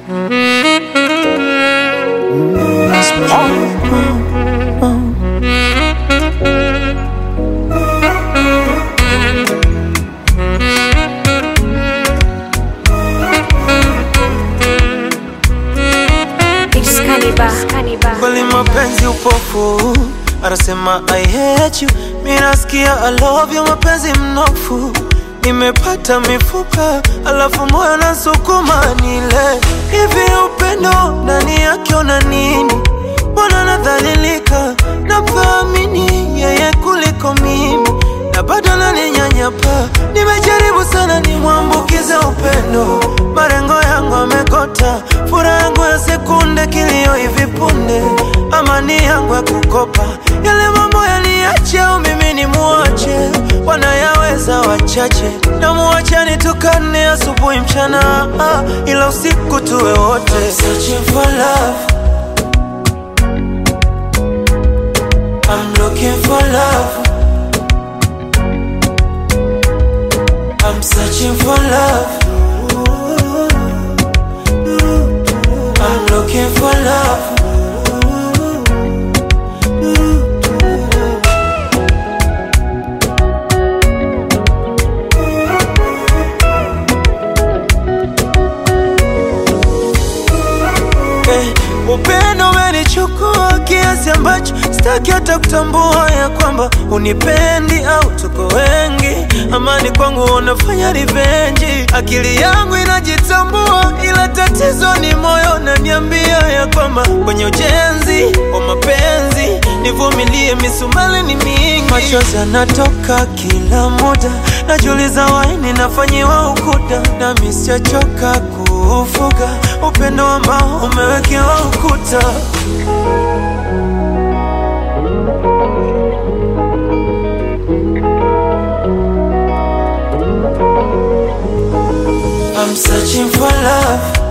Kweli mapenzi upofu, anasema I hate you, mimi nasikia I love you. Mapenzi mnofu, nimepata mifupa, alafu moyo nasukuma nile. Hivi upendo ndani yake una nini? Mbona nadhalilika, nafahamini yeye kuliko mimi, na bado ananinyanyapa. Nimejaribu sana nimwambukize upendo, marengo yangu amekota, furaha yangu ya sekunde, kilio hivi punde, amani yangu ya kukopa. Yale mambo yaliache au mimi ni muache, wanayaweza wachache, na muache nitukane asubuhi mchana, ila usiku tuwe wote. I'm searching for love, I'm looking for love, I'm searching for love, I'm looking for love. Upendo umenichukua kiasi ambacho sitaki hata kutambua ya kwamba unipendi au tuko wengi. Amani kwangu unafanya revenge, akili yangu inajitambua, ila tatizo ni moyo unaniambia ya kwamba kwenye ujenzi wa mapenzi nivumilie, misumali ni mingi. Machozi yanatoka kila muda, najiuliza waini nafanyiwa ukuta, na mimi sijachoka kufuga upendo ambao umewekewa ukuta. I'm searching for love,